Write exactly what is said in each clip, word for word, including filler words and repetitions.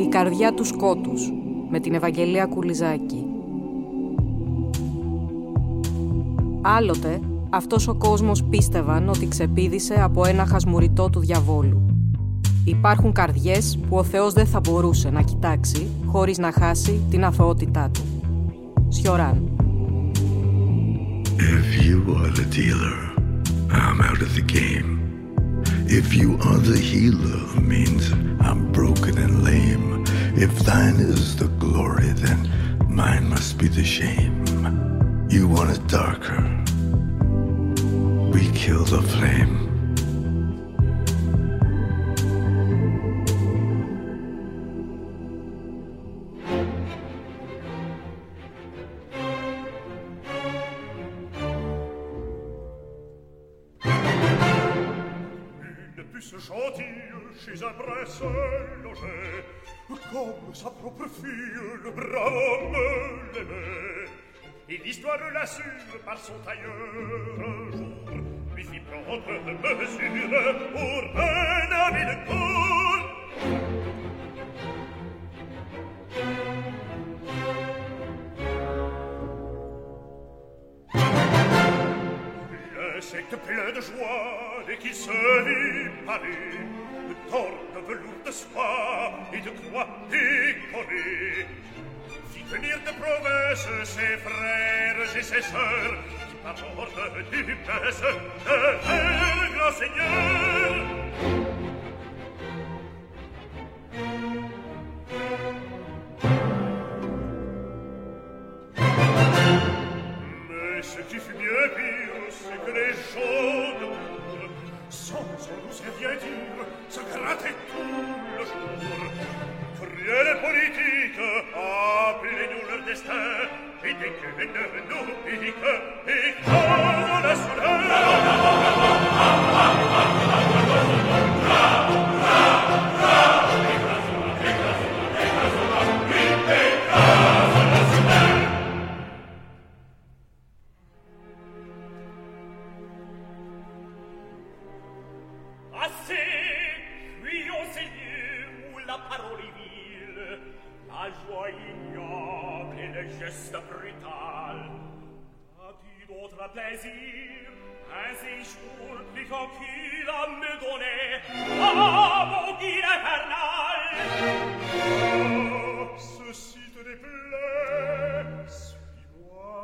καρδιά του σκότους» με την Ευαγγελία Κουλιζάκη. Άλλοτε, αυτός ο κόσμος πίστευαν ότι ξεπήδησε από ένα χασμουριτό του διαβόλου. Υπάρχουν καρδιές που ο Θεός δεν θα μπορούσε να κοιτάξει χωρίς να χάσει την αθωότητά του. Σιωράν. If you are the dealer, I'm out of the game. If you are the healer, means I'm broken and lame. If thine is the glory, then mine must be the shame. You want it darker, we kill the flame. Chez un prince logé, comme sa propre fille, le brave homme l'aimait. Et l'histoire l'assure par son tailleur un jour, lui fit prendre mesure pour un ami de cour. L'insecte plein de joie, dès qu'il se vit parler, d'or, de velours, de soie et de croix décorées, fit venir de province ses frères et ses sœurs, qui par ordre du prince devinrent grands seigneurs. Mais ce qui fut bien pire, c'est que les gens de cour, sans en oser rien dire, se grattaient tout le jour. Cruelle politique, appelez-nous leur destin, et dès que nous pique, et quand la plaisir, un séjour plus tranquille à me donner, ah, mon guide infernal. Oh, ceci te déplaît, suis-moi.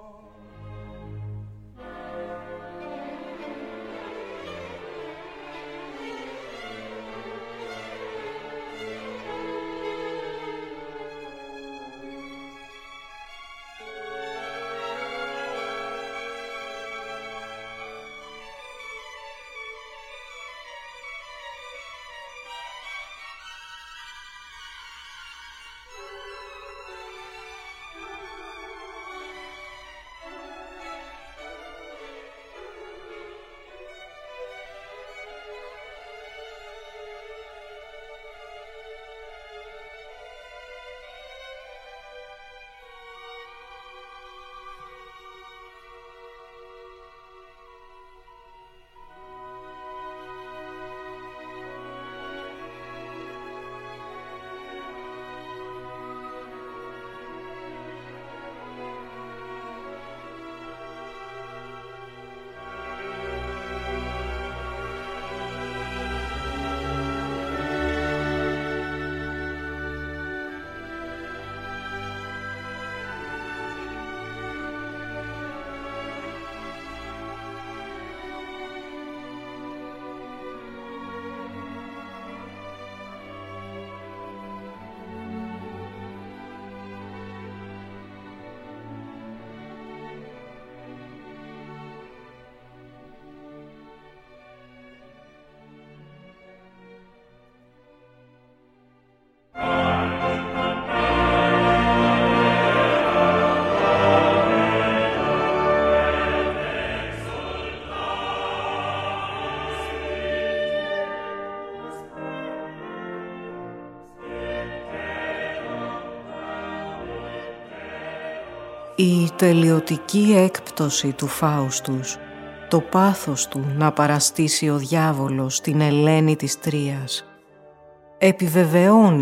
Η τελειωτική έκπτωση του Φάουστους, το πάθος του να παραστήσει ο διάβολος την Ελένη της Τρίας, επιβεβαιώνει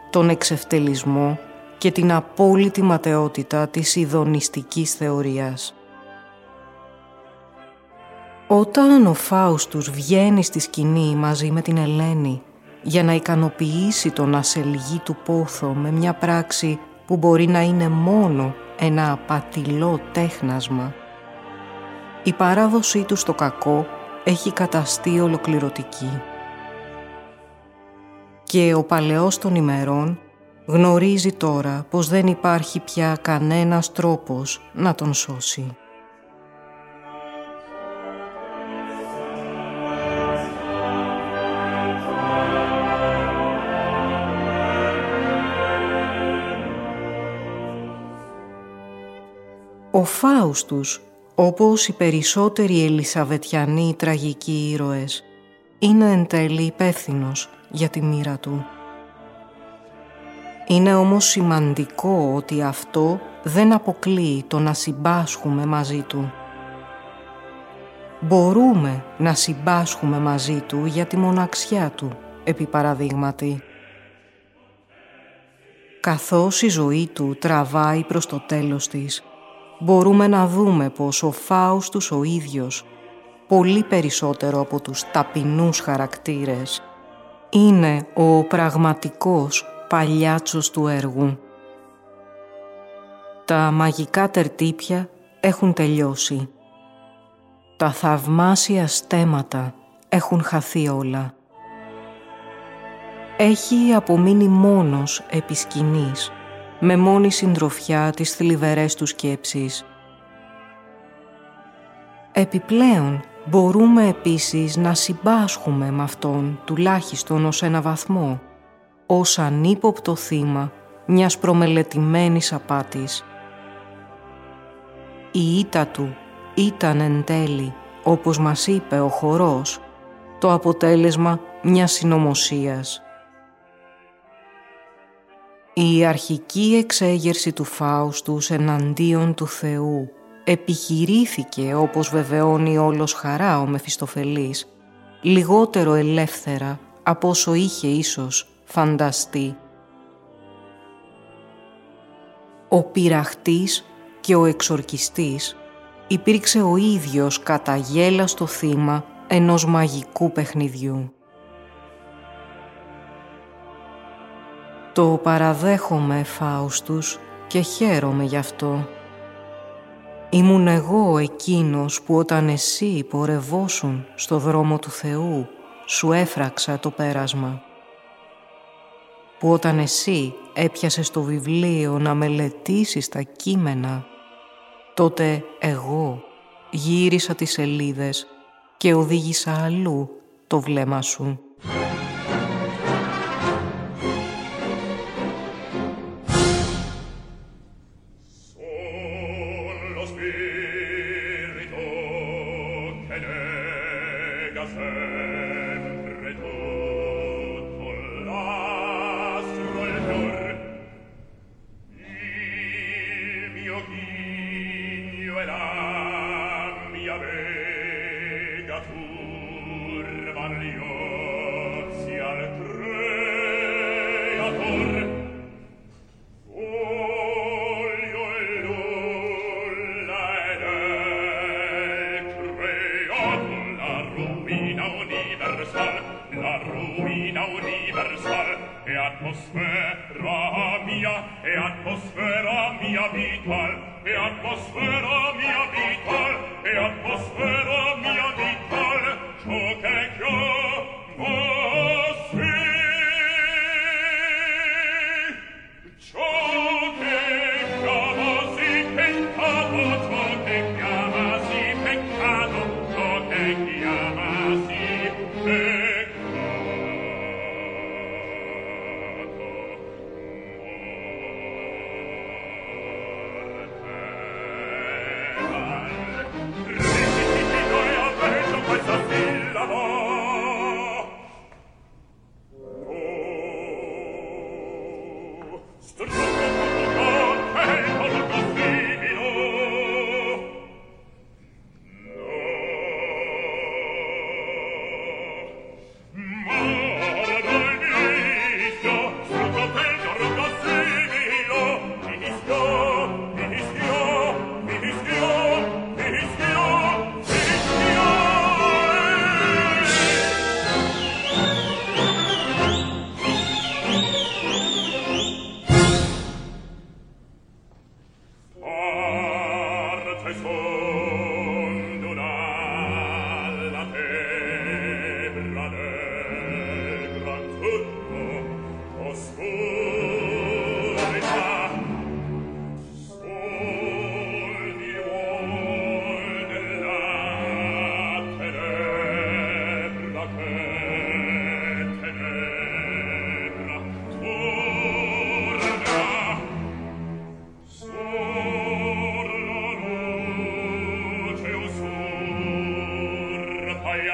τον εξευτελισμό και την απόλυτη ματαιότητα της ειδονιστικής θεωρίας. Όταν ο Φάουστους βγαίνει στη σκηνή μαζί με την Ελένη για να ικανοποιήσει τον ασελγή του Πόθο με μια πράξη που μπορεί να είναι μόνο ένα απατηλό τέχνασμα, η παράδοσή του στο κακό έχει καταστεί ολοκληρωτική. Και ο παλαιός των ημερών γνωρίζει τώρα πως δεν υπάρχει πια κανένας τρόπος να τον σώσει. Ο Φάουστους, όπως οι περισσότεροι Ελισαβετιανοί τραγικοί ήρωες, είναι εν τέλει υπεύθυνος για τη μοίρα του. Είναι όμως σημαντικό ότι αυτό δεν αποκλείει το να συμπάσχουμε μαζί του. Μπορούμε να συμπάσχουμε μαζί του για τη μοναξιά του, επί παραδείγματι. Καθώς η ζωή του τραβάει προς το τέλος της, μπορούμε να δούμε πως ο Φάουστους ο ίδιος, πολύ περισσότερο από τους ταπεινούς χαρακτήρες, είναι ο πραγματικός παλιάτσος του έργου. Τα μαγικά τερτύπια έχουν τελειώσει. Τα θαυμάσια στέμματα έχουν χαθεί όλα. Έχει απομείνει μόνος επί σκηνής, με μόνη συντροφιά τις θλιβερές του σκέψεις. Επιπλέον, μπορούμε επίσης να συμπάσχουμε με αυτόν, τουλάχιστον ως ένα βαθμό, ως ανύποπτο θύμα μιας προμελετημένης απάτης. Η ήττα του ήταν εν τέλει, όπως μας είπε ο χορός, το αποτέλεσμα μιας συνωμοσίας. Η αρχική εξέγερση του Φάουστους εναντίον του Θεού επιχειρήθηκε, όπως βεβαιώνει όλος χαρά ο Μεφιστοφελής, λιγότερο ελεύθερα από όσο είχε ίσως φανταστεί. Ο πειραχτής και ο εξορκιστής υπήρξε ο ίδιος καταγέλαστο θύμα ενός μαγικού παιχνιδιού. Το παραδέχομαι, Φάουστους, και χαίρομαι γι' αυτό. Ήμουν εγώ εκείνος που όταν εσύ πορευόσουν στο δρόμο του Θεού σου έφραξα το πέρασμα. Που όταν εσύ έπιασες το βιβλίο να μελετήσεις τα κείμενα, τότε εγώ γύρισα τις σελίδες και οδήγησα αλλού το βλέμμα σου. Bye.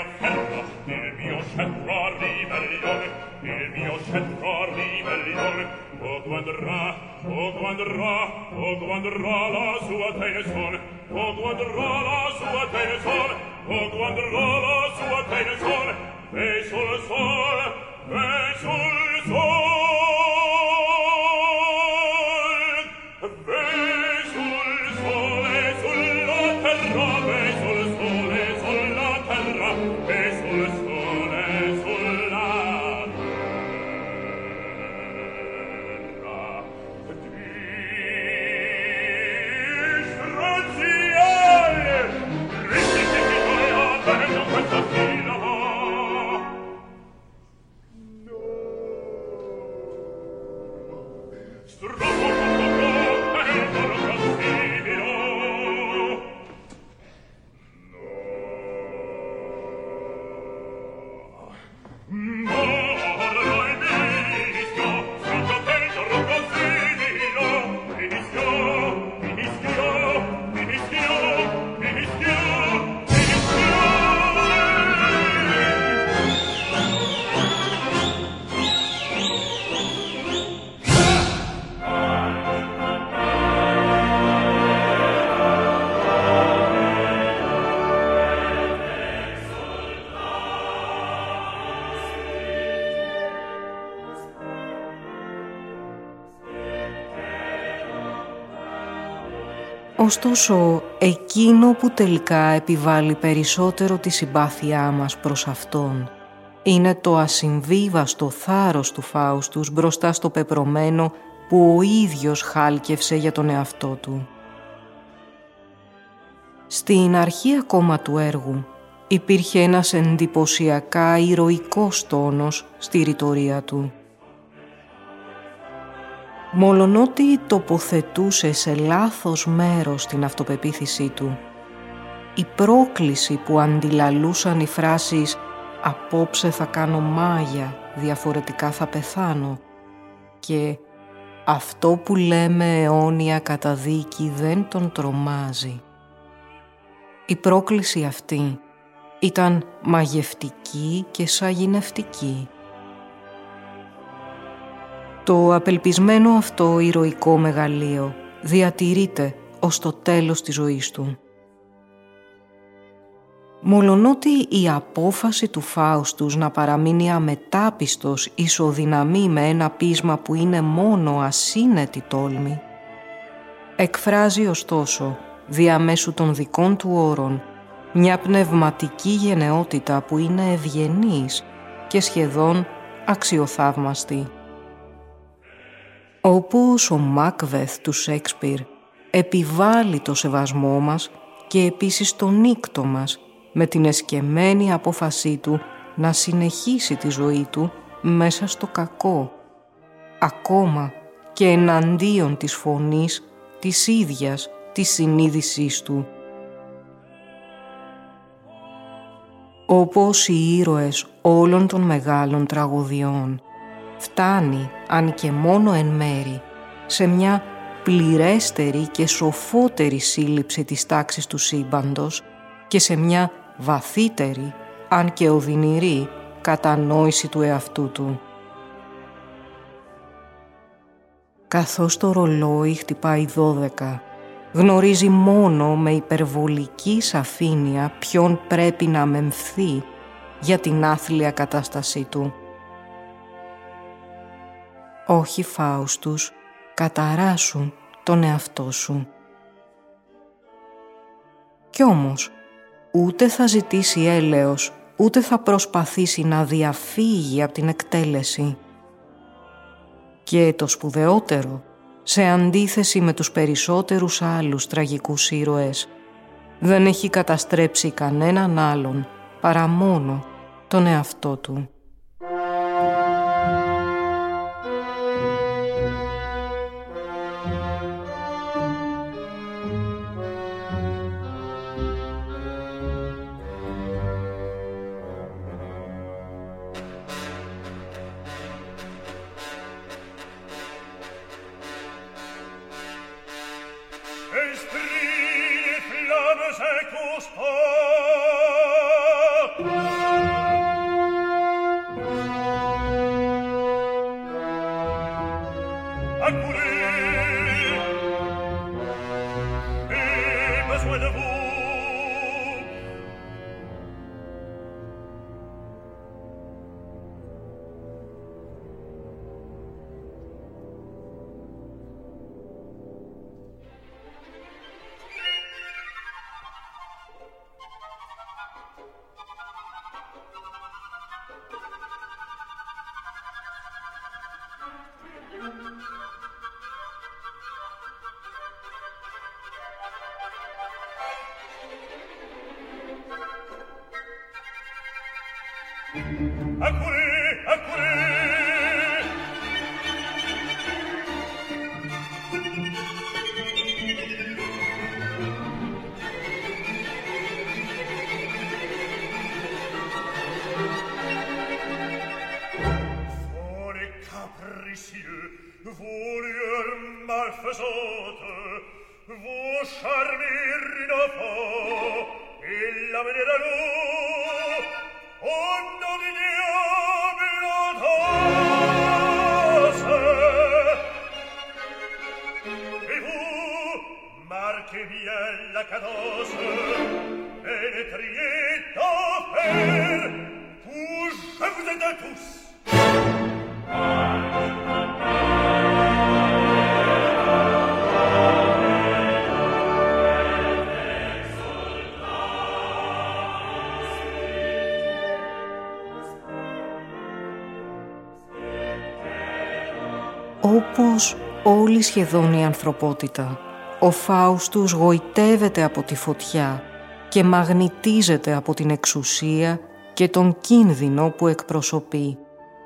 afferra, il mio scettro a ribellione, il mio scettro a ribellione. O quandrà, o quandrà, o quandrà la sua tenesone, o quandrà la sua tenesone, o quandrà la sua tenesone, e sul sole, e sul sole. Ωστόσο, εκείνο που τελικά επιβάλλει περισσότερο τη συμπάθειά μας προς Αυτόν είναι το ασυμβίβαστο θάρρος του Φάουστους μπροστά στο πεπρωμένο που ο ίδιος χάλκευσε για τον εαυτό του. Στην αρχή ακόμα του έργου υπήρχε ένας εντυπωσιακά ηρωικός τόνος στη ρητορία του. Μολονότι τοποθετούσε σε λάθος μέρος την αυτοπεποίθησή του, η πρόκληση που αντιλαλούσαν οι φράσεις «Απόψε θα κάνω μάγια, διαφορετικά θα πεθάνω» και «Αυτό που λέμε αιώνια καταδίκη δεν τον τρομάζει». Η πρόκληση αυτή ήταν μαγευτική και σαγηνευτική. Το απελπισμένο αυτό ηρωικό μεγαλείο διατηρείται ως το τέλος της ζωής του. Μολονότι η απόφαση του Φάουστους να παραμείνει αμετάπιστος ισοδυναμεί με ένα πείσμα που είναι μόνο ασύνετη τόλμη, εκφράζει ωστόσο διαμέσου των δικών του όρων μια πνευματική γενναιότητα που είναι ευγενής και σχεδόν αξιοθαύμαστη. Όπως ο Μάκβεθ του Σέξπιρ επιβάλλει το σεβασμό μας και επίσης το νύκτο μας με την εσκεμμένη απόφασή του να συνεχίσει τη ζωή του μέσα στο κακό, ακόμα και εναντίον της φωνής της ίδιας της συνείδησής του. Όπως οι ήρωες όλων των μεγάλων τραγωδιών, φτάνει, αν και μόνο εν μέρη, σε μια πληρέστερη και σοφότερη σύλληψη της τάξης του σύμπαντος και σε μια βαθύτερη, αν και οδυνηρή, κατανόηση του εαυτού του. Καθώς το ρολόι χτυπάει δώδεκα, γνωρίζει μόνο με υπερβολική σαφήνεια ποιον πρέπει να μεμφθεί για την άθλια κατάστασή του. Όχι, Φάουστους, καταράσου τον εαυτό σου. Κι όμως, ούτε θα ζητήσει έλεος, ούτε θα προσπαθήσει να διαφύγει από την εκτέλεση. Και το σπουδαιότερο, σε αντίθεση με τους περισσότερους άλλους τραγικούς ήρωες, δεν έχει καταστρέψει κανέναν άλλον παρά μόνο τον εαυτό του. Esprit, flammes et cousteaux, Όπως όλη σχεδόν η ανθρωπότητα, ο Φάουστους γοητεύεται από τη φωτιά και μαγνητίζεται από την εξουσία και τον κίνδυνο που εκπροσωπεί.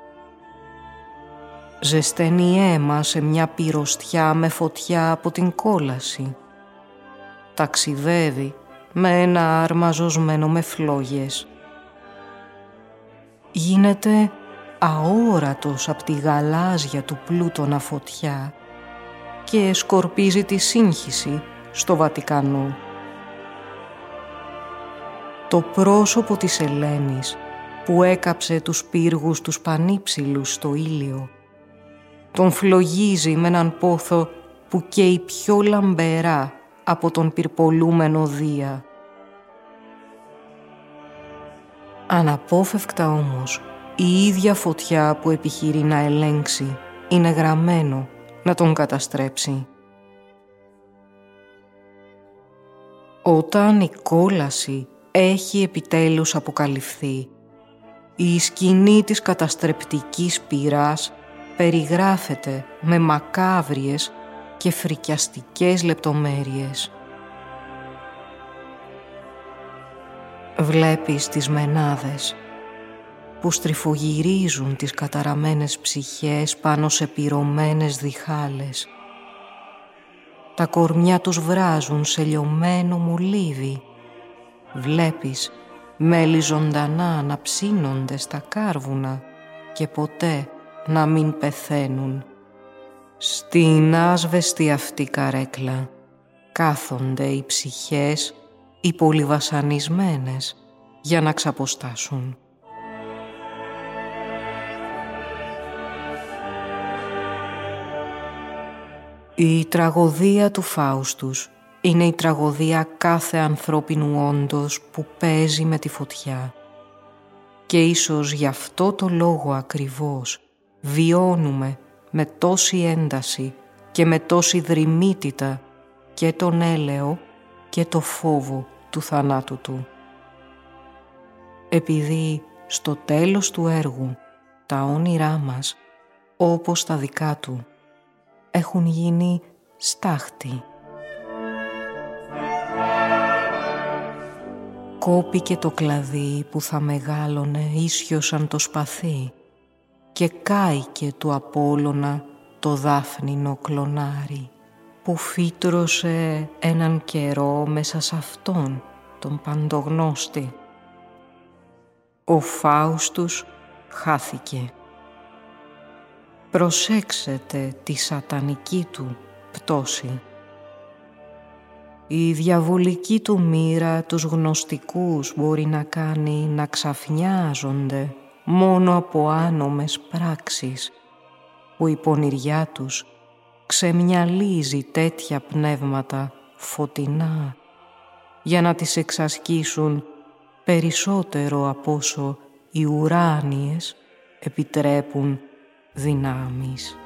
Ζεσταίνει αίμα σε μια πυροστιά με φωτιά από την κόλαση. Ταξιδεύει με ένα άρμα ζωσμένο με φλόγες. Γίνεται αόρατος απ' τη γαλάζια του πλούτονα φωτιά και σκορπίζει τη σύγχυση στο Βατικανό. Το πρόσωπο της Ελένης που έκαψε τους πύργους τους πανύψηλους στο ήλιο τον φλογίζει με έναν πόθο που καίει πιο λαμπερά από τον πυρπολούμενο Δία. Αναπόφευκτα όμως, η ίδια φωτιά που επιχειρεί να ελέγξει είναι γραμμένο να τον καταστρέψει. Όταν η κόλαση έχει επιτέλους αποκαλυφθεί, η σκηνή της καταστρεπτικής πυράς περιγράφεται με μακάβριες και φρικιαστικές λεπτομέρειες. Βλέπεις τις μενάδες που στριφογυρίζουν τις καταραμένες ψυχές πάνω σε πυρωμένες διχάλες. Τα κορμιά τους βράζουν σε λιωμένο μολύβι. Βλέπεις μέλη ζωντανά να ψήνονται στα κάρβουνα και ποτέ να μην πεθαίνουν. Στην άσβεστη αυτή καρέκλα κάθονται οι ψυχές, οι πολυβασανισμένες, για να ξαποστάσουν. Η τραγωδία του Φάουστους είναι η τραγωδία κάθε ανθρώπινου όντος που παίζει με τη φωτιά. Και ίσως γι' αυτό το λόγο ακριβώς βιώνουμε με τόση ένταση και με τόση δρυμύτητα και τον έλεο και το φόβο του θανάτου του. Επειδή στο τέλος του έργου τα όνειρά μας, όπως τα δικά του, έχουν γίνει στάχτη. Κόπηκε το κλαδί που θα μεγάλωνε ίσιο σαν το σπαθί και κάηκε του Απόλλωνα το δάφνινο κλονάρι που φύτρωσε έναν καιρό μέσα σε αυτόν τον παντογνώστη. Ο Φάουστους χάθηκε. Προσέξετε τη σατανική του πτώση. Η διαβολική του μοίρα τους γνωστικούς μπορεί να κάνει να ξαφνιάζονται μόνο από άνομες πράξεις, που η πονηριά τους ξεμυαλίζει τέτοια πνεύματα φωτεινά για να τις εξασκήσουν περισσότερο από όσο οι ουράνιες επιτρέπουν δυνάμεις.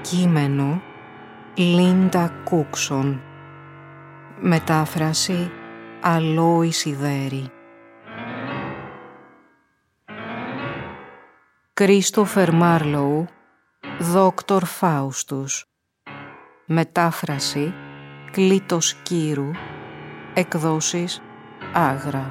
Κείμενο Λίντα Κούξον. Μετάφραση Αλόη Σιδέρη. Κρίστοφερ Μάρλοου, Δόκτωρ Φάουστους. Μετάφραση Κλήτος Κύρου. Εκδόσεις Άγρα.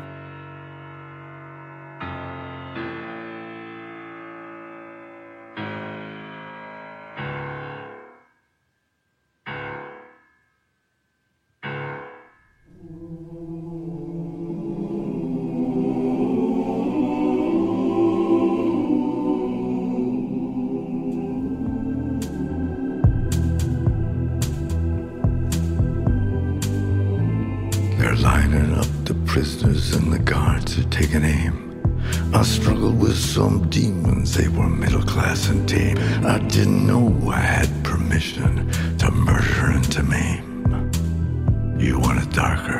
Lining up the prisoners and the guards are taking aim. I struggled with some demons, they were middle class and tame. I didn't know I had permission to murder and to maim. You want it darker?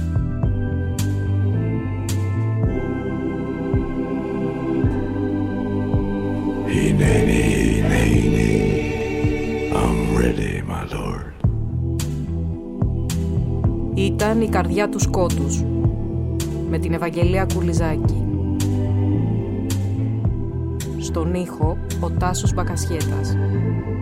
Hineni, hineni, I'm ready, my lord. Ήταν η καρδιά του σκότους, με την Ευαγγελία Κουλιζάκη. Στον ήχο, ο Τάσος Μπακασιέτας.